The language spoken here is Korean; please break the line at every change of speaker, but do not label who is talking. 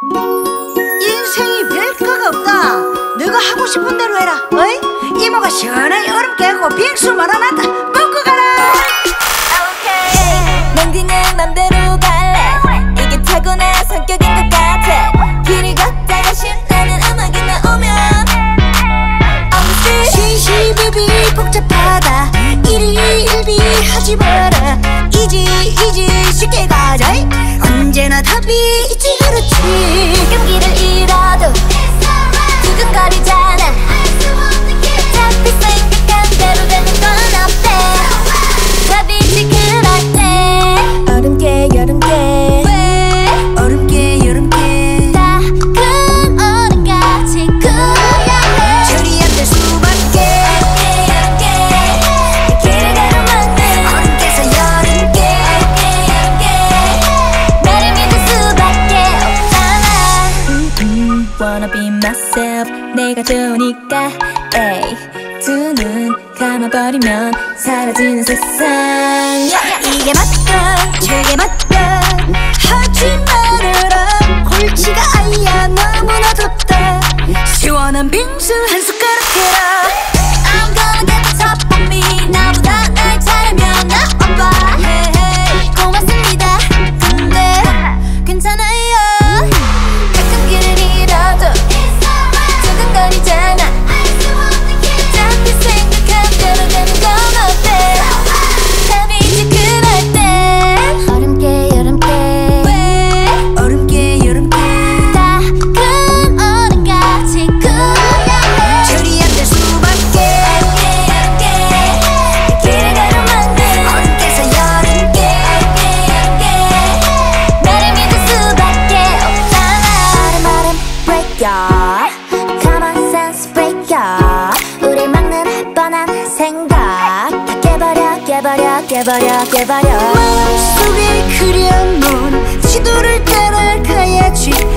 인생이 별거가 없다. 너가 하고 싶은 대로 해라. 어이? 이모가 시원하게 얼음 깨고 빙수 말아놨다. 먹고 가라.
넌 그냥 맘대로 갈래. 이게 타고난 성격인 것 같아. 길을 걷다가 신나는 음악이 나오면
시시비비 복잡하다. 일희일비 하지 마라. 이지 쉽게 가자. 언제나 답이 있지. 그렇지.
용기를 잃어도 두근거리잖아. 어차피 생각한 대로 되는 건 없대. 답이지 그럴 때. 얼음깨 여름깨
얼음깨 여름깨
다 큰 얼음같이 굳어야
절이 안 될 수밖에.
여름깨 내 길을 가로막는
얼음깨서 여름깨
나를 믿을 수밖에 없잖아. Wanna be myself 내가 좋으니까 에이 두 눈 감아버리면 사라지는 세상
이게 맞다 저게 맞다 하지 말아라. 골치가 아야 너무나 덥다. 시원한 빙수 한 숟가락 해라.
I'm gonna get the top of me 나보다 날 잘하면 나 오빠 고맙습니다. 근데 괜찮아요. 가끔 길을 잃어도 두근거리잖아. 어차피 생각한 대로 되는 건 어때. 답이지 그럴 때. 얼음깨 여름깨
얼음깨 여름깨
다 큰 얼음같이 굳어야
절이 안 될 수밖에.
여름깨 내 길을 가로막는
얼음깨서 여름깨
나를 믿을 수밖에 없잖아. 얼음 break ya common sense break ya 우릴 막는 뻔한 생각 다 깨버려
마음속에 그려놓은 지도를 따라가야지.